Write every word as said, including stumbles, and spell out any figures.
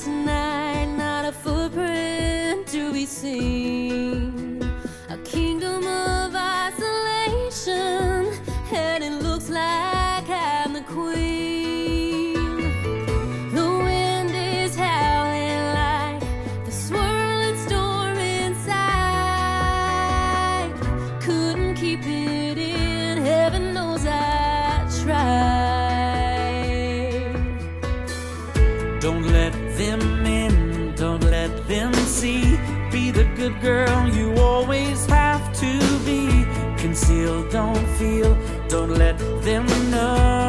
tonight, not a footprint to be seen. A kingdom of isolation, and it looks like I'm the queen. The wind is howling like the swirling storm inside. Couldn't keep it in, heaven knows I tried. Don't let them in, don't let them see. Be the good girl you always have to be. Conceal, don't feel, don't let them know.